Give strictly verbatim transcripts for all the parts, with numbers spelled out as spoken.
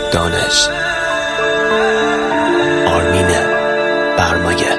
دانش آرمین برمایه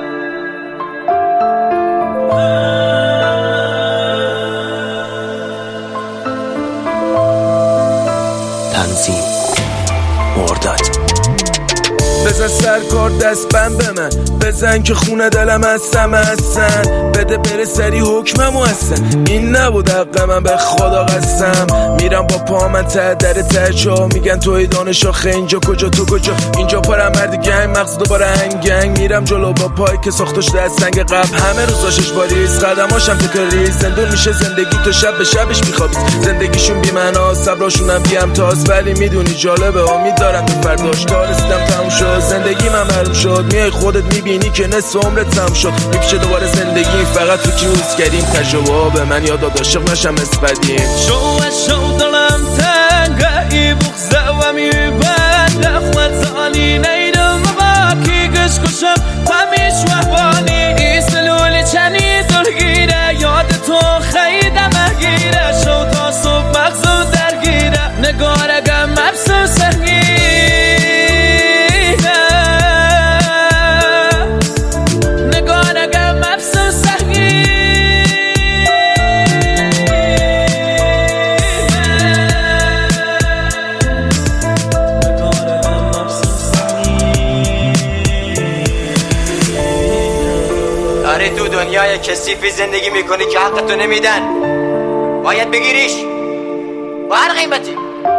تنظیم مرداد. بزن سرکار دست بند به من، بزن که خونه دلم هستم هستن، بده بره سری حکممو هستن. این نبود حق من به خدا قسم، میرم با پا من ته در ترچا، میگن توی دانش آخه اینجا کجا تو کجا، اینجا پرم مرد گنگ مغز دوباره هنگنگ، میرم جلو با پای که ساختش در سنگ قبل، همه روز داشتش باریز قدماشم تکراری، زندون میشه زندگی تو شب به شبش میخوابی، زندگیشون بی معنا صبراشونم بی امتاز، ولی میدونی جالبه امید دارم به فرداش، تا رسیدم تموم شد زندگی من معلوم شد، میای خودت میبینی که نصف عمرت تموم شد، میپیشه دوباره زندگی فقط تو کیوز کردیم، تجربه به من یاد عاشق نشم اسپدیم. شو شو دلم تنگه ای بغزه و میبنده خود زانی نیدم باکی گش کشم همیش وحبانی ایسلولی چنی درگیره یاد تو خیده مگیره، شو تا صبح مغزم درگیره نگارگم مبسم سنگیره، نگارگم مبسم سنگیره. داری تو دنیای کثیفی زندگی میکنی که حقتو نمیدن، باید بگیریش با هر قیمتی.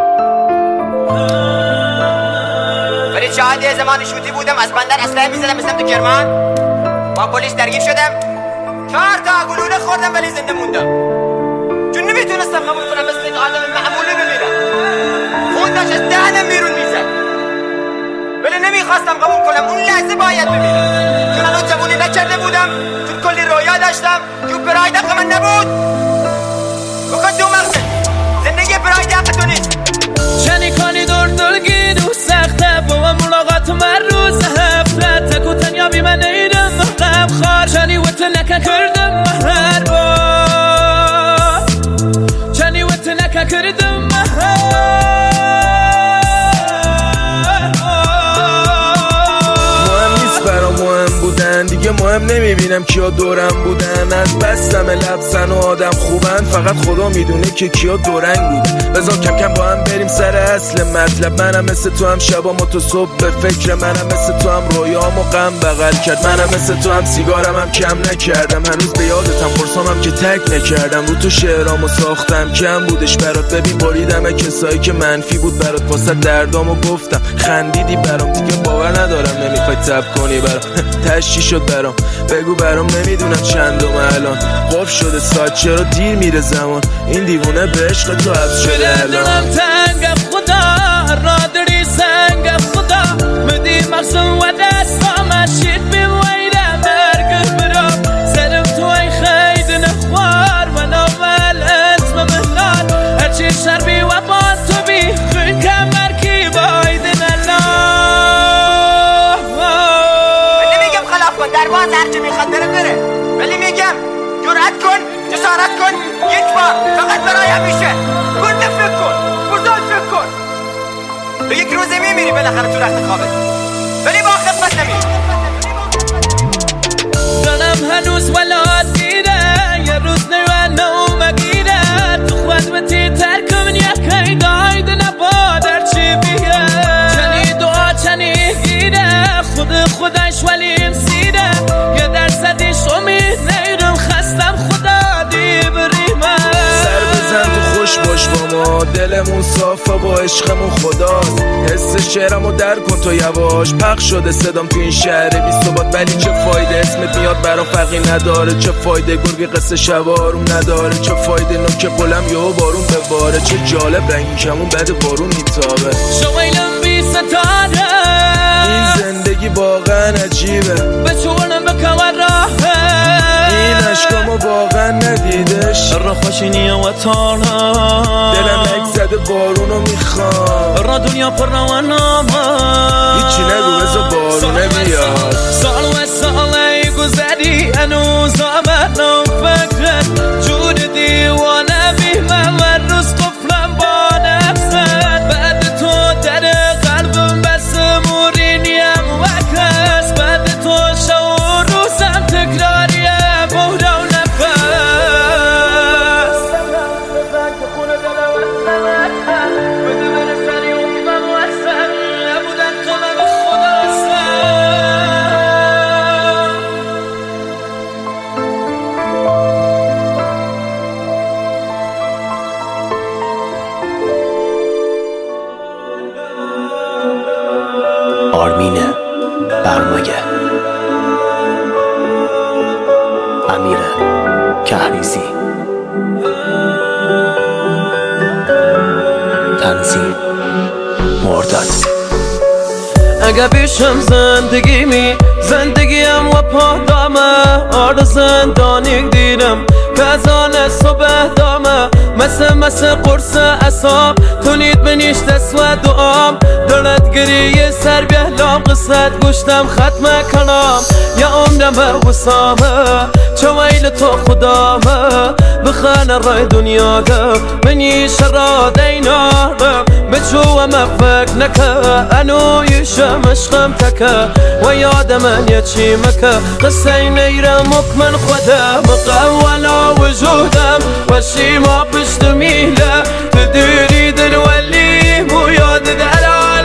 ولی شاهد زمان شوتی بودم از بندر اسلحه میزدم مثل تو کرمان، با پلیس درگیر شدم، چهار تا گلوله خوردم ولی زنده موندم، چون نمیتونستم قبول کنم مثل یک آدم معمولی بمیرم، خون داشت از دهنم بیرون میزد، ولی نمیخواستم قبول کنم اون لحظه باید بمیرم، چون الان جوونی نکرده بودم، چون کلی رویا داشتم که پراید حق من نبود. بکن تو مغزه زندگی پراید حق تو نیست. چنی کنی دور دلگی دو سخته با من ملاقات من روز هفته، تکو تنیا بی من نیدم مقام خار، چنی وقت نکن کردم مهر با، چنی وقت نکن کردم مهر. مهم بودن دیگه مهم نمیبینم کیا دورم بودن، از بستم لبسن و آدم خوبن، فقط خدا میدونه که کیا دورنگ بودن. بذار کم کم با هم بریم سر اصل مطلب، منم مثل تو هم شبام و تو صبح به فکر، منم مثل تو هم رویام و غم بغل کرد، منم مثل تو هم سیگارم هم کم نکردم، هنوز به یادتم فرسامم که تک نکردم، رو تو شعرامو ساختم کم بودش برات، ببین بریدم کسایی که منفی بود برات، واسه دردامو گفتم خندیدی برام، دیگه باور ندارم نمیخوای تب کنی برام، تشی شد برام بگو برام، نمیدونم چندم الان، قف شده ساعت چرا دیر میره زمان، این دیوونه به عشق تو حبس شده الان. دلم تنگ خدا را داری سنگ خدا، مدی مغزم و دستام شید بیم ویده مرگ برام، سرم تو ای خید نخوار و نوال اسم مهلال، هرچی شربی و با تو بی خون کمر کی بایدن الله. در باز هرچی میخواد بره بره، ولی میگم جرأت کن، جسارت کن، یک بار فقط برای همیشه برده فکر کن، بزرگ فکر کن، به یک روزه میمیری بالاخره تو رخت خوابت، ولی با خفت نمیری. دلم هنوز ولاد دیره، یه روز نیوه نو مگیره، تو خود بتی ترکم یکی دایده نبادر چی بیه، چنی دعا چنی گیره، خود خودش ولیم سیره، یه درصدیش امید نیرم خستم خدا دی بریمه، سر بزن تو خوش باش با ما، دلمون صافه با عشقمون خداست، حس شعرمو در کن تو یواش، پخش شده صدام تو این شهر بی ثبات، ولی چه فایده اسمت میاد برا فرقی نداره، چه فایده گرگی قصه شبارون نداره، چه فایده نوک قلم یهو بارون بباره، چه جالب رنگی کمون بعد بارون میتابه، شویلم بی ستاره، این زندگی واقعا عجیبه، به چونم بکن راهه، این عشقامو واقعا ندیدش، را خوشینی و تانا، دلم یک زده بارونو میخوام، را دنیا پر روانامه، هیچی نگو بذار بارونه بیاد، سال و سالی گذری هنوز آمدم فکرت، جور دیوانه بی من و روز قفلم با نفست، بعد تو در برمایه. امیر کهریزی. تنظیم مرداد. اگه پیشم زندگیمی زندگیم و پادامه آر زندانی دیدم که از آن صبح دامه مثل مثل قرص اصاب تونید بنیش دست و دعام دارد گریه سر بهلام قصت گوشتم ختم کنم یا عمرم وسامه چه ویل تو خدامه بخانه رای دنیا ده منی شراد ایناره بچو مفک نکه انو یشم عشقم تکه و یاد من یچی مکه قصه نیرم مکمن خودم مقولا وجودم و شیما پشت میله تدیری دل ولیم و یاد در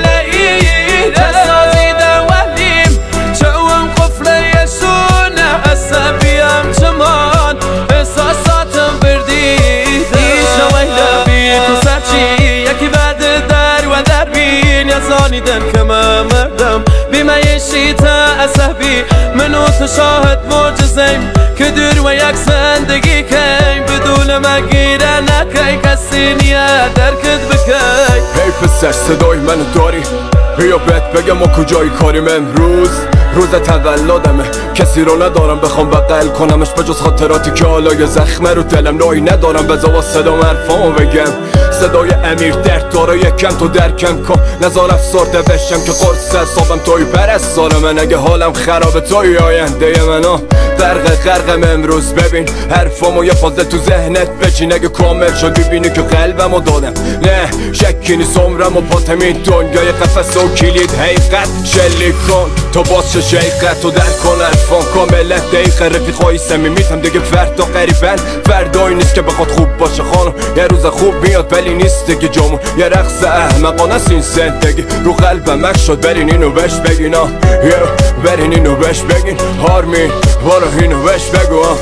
علیم تسازی در ولیم چوم قفل یسونه عصبیم چمان احساساتم بردید ایشا ویله بی تو سرچی یکی بعد در و در بین یزانیدن که من مردم بیمه تا عصبی منو تو شاهد معجزیم که دور و یک زندگی کیم بدون مگیره نکی کسی نیه درکت بکی. هی پسر صدای منو داری بیا بهت بگم ما کجایی کاریم امروز روز تولدمه کسی رو ندارم بخوام بغل کنمش بجز خاطراتی که حالا یه زخمه رو دلم نایی ندارم بذار صدا مرفامو بگم صدای امیر درد داره یکم تو درکم کن نظار افسرده بشم که قرص حسابم توی پرستاره من اگه حالم خرابه توی آینده منو غرق غرقم امروز ببین حرفامو یه فازه تو ذهنت بچین اگه کامل شد ببینی که قلبمو دادم نه شکی نیست عمرم و پاتم این دنیای قفس و کلید حقیقت شلیک کن تو باز چه شیقت تو در کن الفان کاملت دقیقه رفیقای صمیمیتم دیگه فردا قریبن فردایی نیست که بخواد خوب باشه خانم یه روز خوب میاد ولی نیست دیگه جامون یه رقص احمقانه است این زندگی رو قلبم اک شد برین اینو بهش بگین آه برین اینو بهش بگین هارمین بارو اینو بهش بگو آه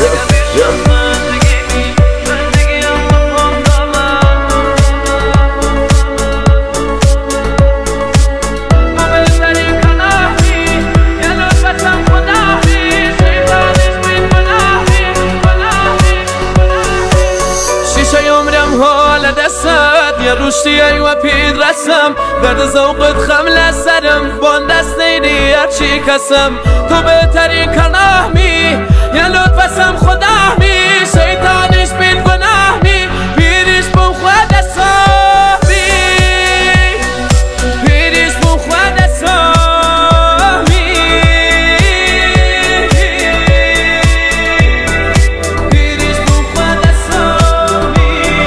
یه روشتی و پید رسم درد زوقت خمل سرم بان دست نیدی هرچی کسم تو بهترین کناهمی یه لطفسم خداهمی شیطانش بید گناهمی پیریش بون خود اصابی پیریش بون خود اصابی پیریش بون خود اصابی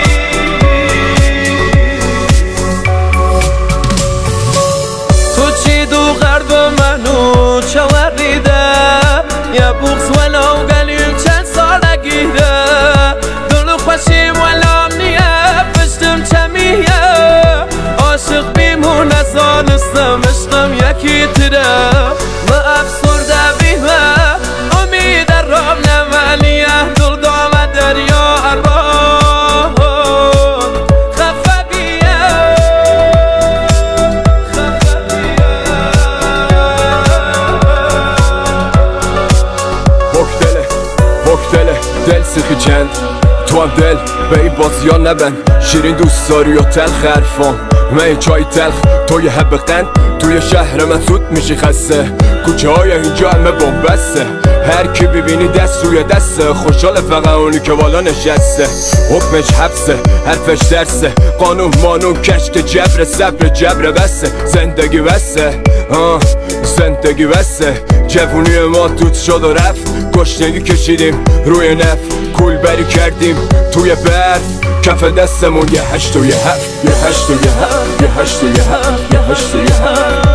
چواریده یه بغز ولو قلیم چند ساله گیره دلو خوشیم ولام نیه پشتم چمیه عاشق بیمون ازانستم عشقم یکی تره ما افسرده بیمه امید رام نمانیه دل دام دریا ارباب خفه بیه دل سیخی چند تو هم دل به این بازی ها نبند شیرین دوست داری و تلخ حرفام من چای تلخ توی حب قند توی شهر من زود میشی خسته کوچه های اینجا همه بومبسته هر کی ببینی دست روی دسته خوشحال فقط اونی که بالا نشسته حکمش حبسه حرفش درسه قانون مانون کشک جبر صبر جبر بسته زندگی بسته آه زندگی بسته جوونی ما توت شد و رفت گشنگی کشیدیم روی نف کول بری کردیم توی برف کف دستمون یه هشت و یه هفت یه هشت و یه هفت یه هشت و یه هفت یه هشت و یه هفت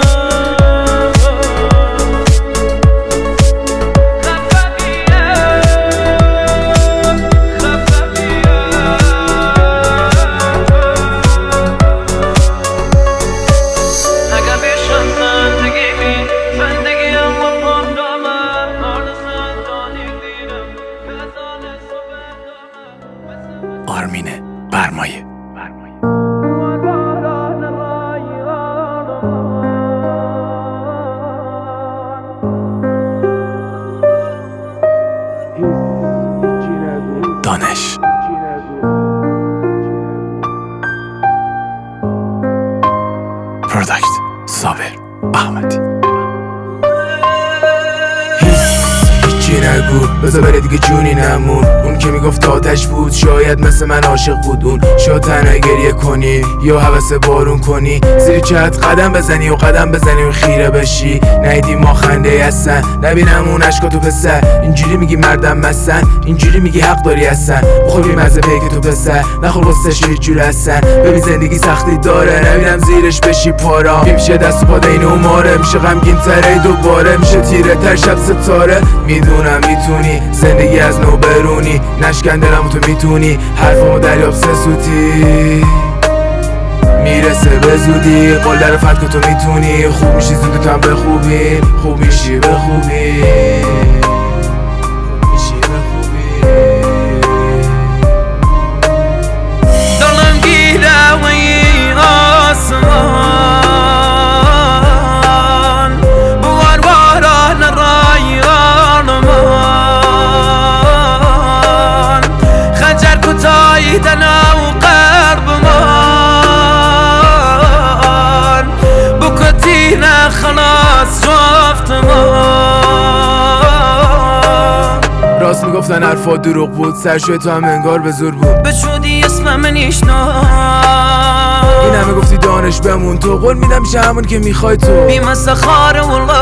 آرمین برمایه. پروداکت صابر احمدی. هیچی نگو بذار بره دیگه جونی نمون. اون که میگفت آتش بود شاید مثل من عاشق بود. اون شاید تنها گریه کنی یا حوث بارون کنی، زیر چت قدم بزنی و قدم بزنی و خیره بشی. نیدی ما خنده هستن نبینم اون عشقا تو پسر. اینجوری میگی مردم مستن، اینجوری میگی حق داری هستن. بخور بی مزه پیک تو پسر، نخور قصهش یه جور هستن. ببین زندگی سختی داره نبینم زیرش بشی پارا. میشه دست و پا دین و ماره، میشه غمگین تره دوباره، میشه تیره تر شب ستاره. میدونم میتونی زندگی از نو برونی، نشکن دلمو تو میتونی حرفامو دریاب سه سوتی. میرسه به زودی قول در فتکو تو میتونی. خوب میشی زودی تو هم به خوبی، خوب میشی به خوبی، خوب میشی به خوبی. دلم گیره و این آسمان بوار باران رایان من، خنجر کتایی دنا و قرب من، بکتینه خلاص جفت من. راست میگفتن حرفا دروغ بود، سرشوی تو هم انگار به زور بود. بشودی اسمم نیشنا این همه گفتی دانش بمون، تو قول میدم میشه همون که میخوای تو. بیمسه خاره والله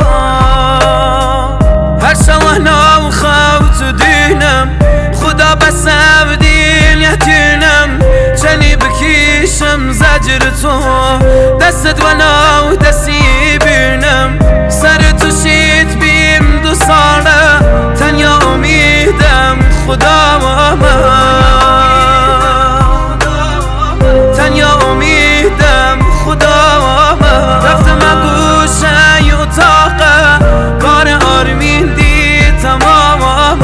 هر شوهنا و خوت دینم، خدا بسم دین یتینم. چنی بکیشم زجر تو دستت ونا و دستی بینم. سر تو شیت بیم دو ساله تنیا امیدم خدا و من، تنیا امیدم خدا و من. رفتم گوشه ی اتاقه کار آرمین دی تمام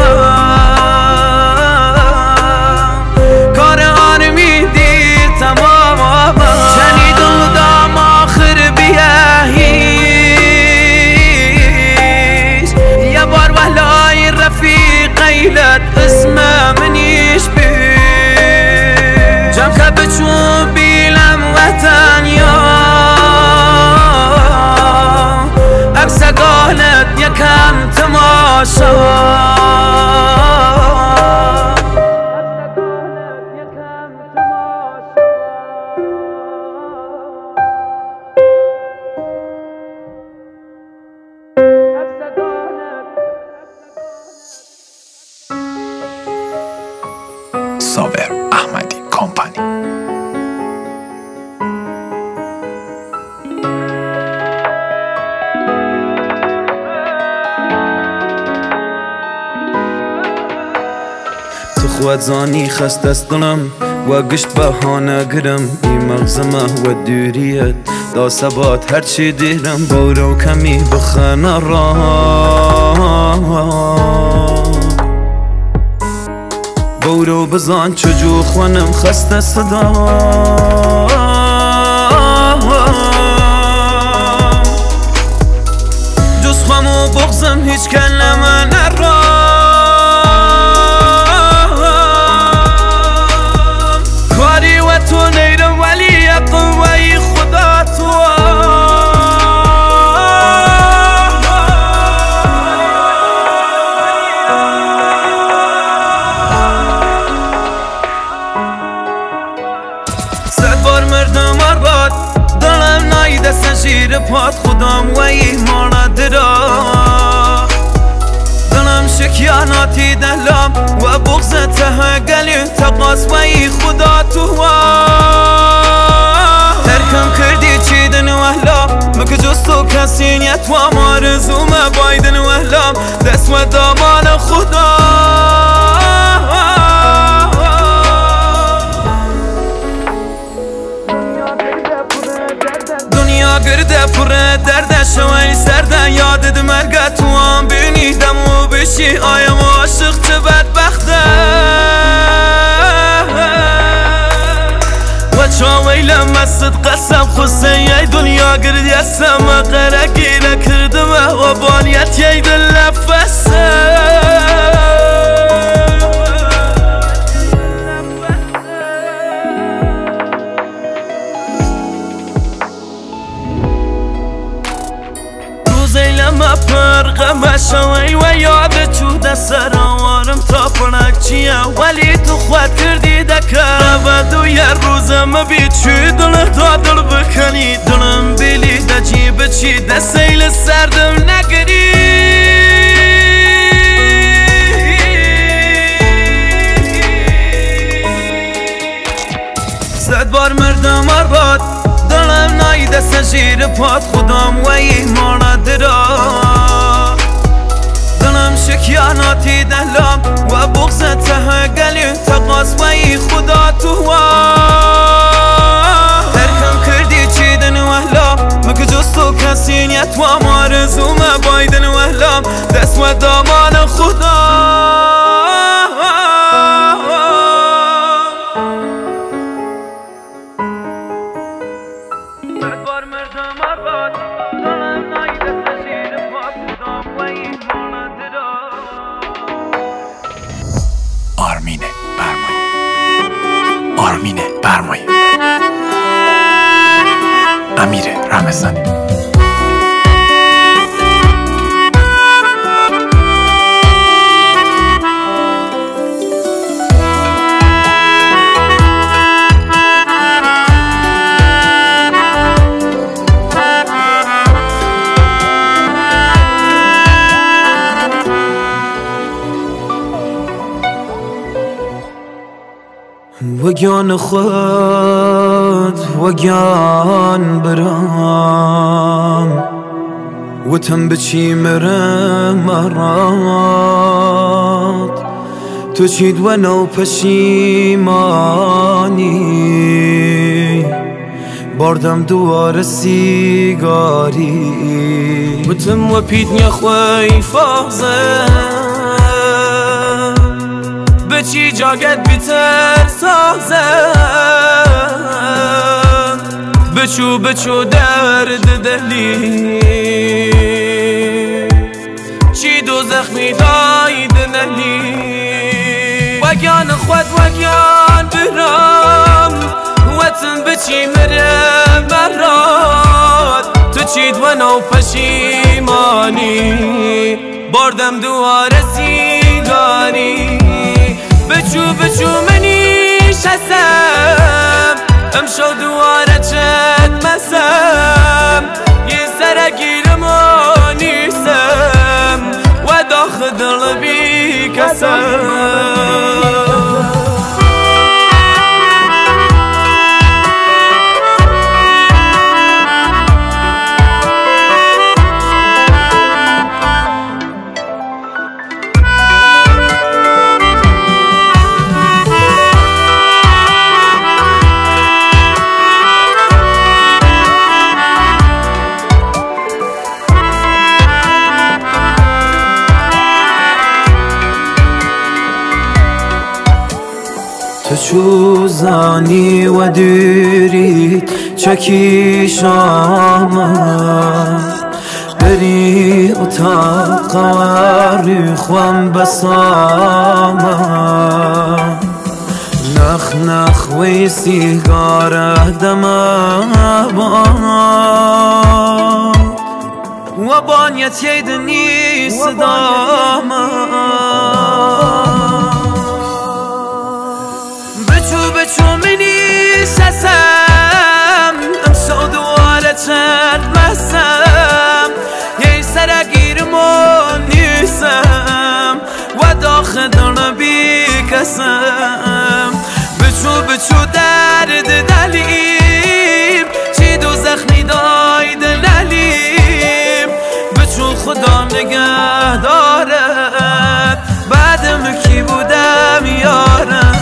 کار آرمین دی تمام. شنید دام آخر بیه هیچ یه بار وحلای رفیق قیلت اسم منیش بی جم که بچون بیلم وطن یا اکسگانت یکم تماشا. صابر احمدی کمپانی. تو خود زانی خست است دلم و گشت بهانه گرم. این مغزمه و دوریت دا ثبات هرچی دیرم. برو کمی بخنه را برو بزن چجو خونم خسته صدا. جز خم و بغزم هیچ کلمه نرام. کاری و تو نیرم ولی قوی خدا تو. مردم آرباد دلم نایده سنشیر پاد خودم و ایمانه درا. دلم شکیاناتی دلم و بغض ته گلی تقاس و ای خدا تو. ترکم کردی چیدن وحلا مکه جز تو کسی نیت و مارزوم بایدن وحلا دست و دامان خدا. گرده پره درده شوی سرده یادت مرگه تو هم بینیدم و بشی آیم عاشق چه بدبخته. و چاویلم مست قسم خسته یه دنیا گردی اسم قره گیره کردم و بانیت یه دل نفسه. بشوی و یاد چود سرامارم تا پرک چیه ولی تو خود کردی دکر و دو یه روزم بی چی دل تا دل بکنی دلم بیلی دا جیب چی دا سیل سردم نگری صد بار مردم آرباد دلم نایده سجیر پاد خودم و ایمانه درا دلم شکیاناتی دلم و بغض ته گلی تقاس و ای خدا تو ترکم کردی چیدن وحلام مگه جستو کسی نیت و مارزوم بایدن وحلام دست و دامان خدا آرمینه برمایه آرمینه برمایه امیر رمضانی وگیان خود وگیان برام و تم بچی مرم مرات تو چید و نو پشیمانی باردم دوار سیگاری و تم و پیدنی خوی فازه بچی جاگت بیتر سازم بچو بچو درد دلی چی دو زخمی داید نلی وگیان خود وگیان برام وطن بچی مره مراد تو چید و نو پشیمانی باردم دوار سیگاری بچو بچو منی شسم امشو دواره چت مسم یه سرگیرم و نیسم و داخل دل بی کسم تو چوزانی و دیرید چکی شامم بری اتاق وری خوام بسامم نخ نخ وی سیگار دمم و بانیت یدنی صدامم بچو منی سسم امشو دواره چند مسم یه سرگیرم و نیسم و داخل دل بی کسم بچو بچو درد دلیم چی دو زخمی داید نلیم بچو خدا نگه دارد بعدم کی بودم یارم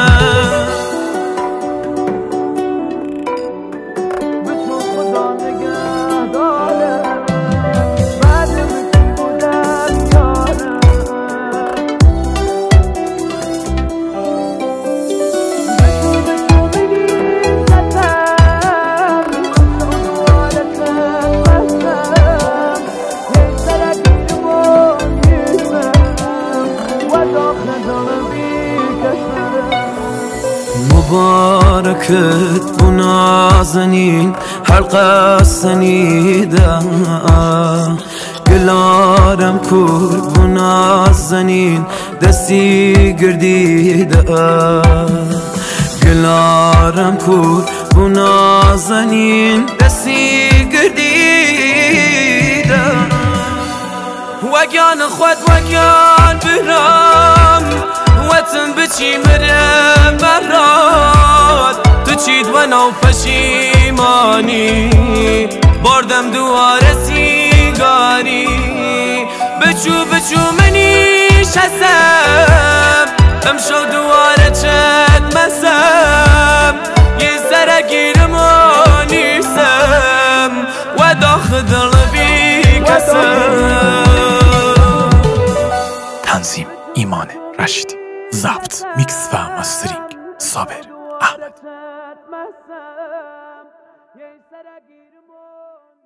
مبارکت بو نازنین حلقه سنیده گلارم کور بو نازنین دستی گردیده گلارم کور بو نازنین دستی گردیده وگان خود وگان برام وطن بچی مرم برات تو چید و نو پشیمانی بردم دواره سیگاری بچو بچو منیش هستم امشو دواره چند مسم یه سر گیرم و نیستم و داخل دل بی کسم. تنظیم ایمان رشیدی، ضبط میکس و ماسترینگ صابر احمد.